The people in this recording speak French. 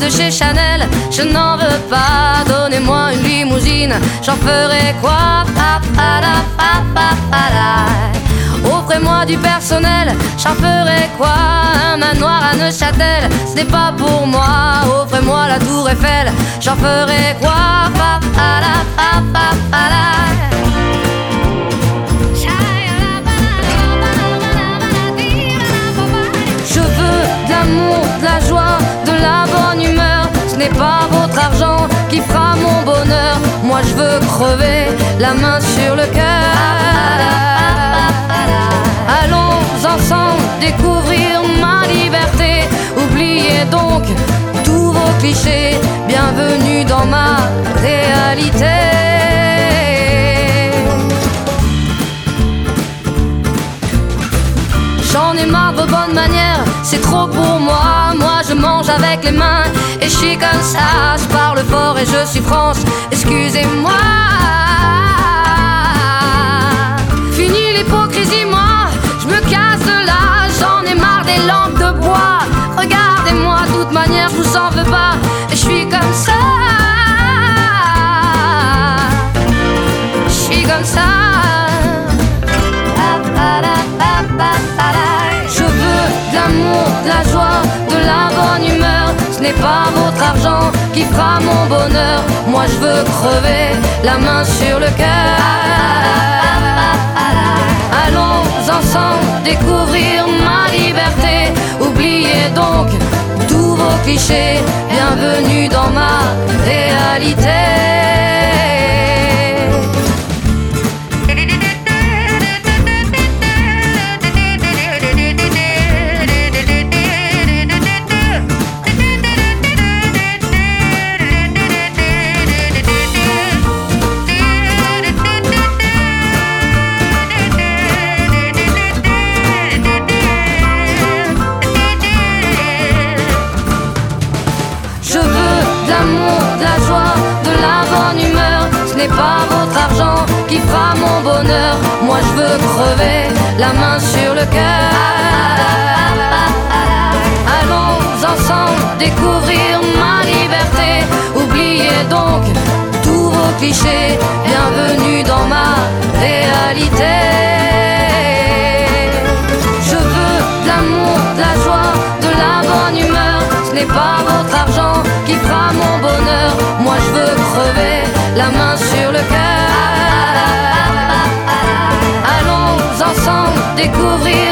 de chez Chanel, je n'en veux pas. Donnez-moi une limousine, j'en ferai quoi? Offrez-moi du personnel, j'en ferai quoi? Un manoir à Neuchâtel, ce n'est pas pour moi. Offrez-moi la tour Eiffel, j'en ferai quoi? Je veux de l'amour, de la joie, de la bonne humeur. Ce n'est pas votre argent qui fera mon bonheur. Moi je veux crever, la main sur le cœur. Allons ensemble découvrir ma liberté. Oubliez donc tous vos clichés. Bienvenue dans ma réalité. J'en ai marre de vos bonnes manières, c'est trop pour moi. Moi je mange avec les mains et je suis comme ça. Je parle fort et je suis France, excusez-moi. Fini l'hypocrisie, moi je me casse de là. J'en ai marre des lampes de bois. Regardez-moi, de toute manière je vous en veux pas. Et je suis comme ça. Je suis comme ça. Je veux de l'amour, de la joie, de la bonne humeur. Ce n'est pas votre argent qui fera mon bonheur. Moi je veux crever, la main sur le cœur. Allons ensemble découvrir ma liberté. Oubliez donc tous vos clichés. Bienvenue dans ma réalité. Ce n'est pas votre argent qui fera mon bonheur. Moi je veux crever, la main sur le cœur. Allons ensemble découvrir ma liberté. Oubliez donc tous vos clichés. Bienvenue dans ma réalité. Je veux de l'amour, de la joie, de la bonne humeur. Ce n'est pas votre argent qui fera mon bonheur. Moi je veux crever, la main sur le cœur. Allons ensemble découvrir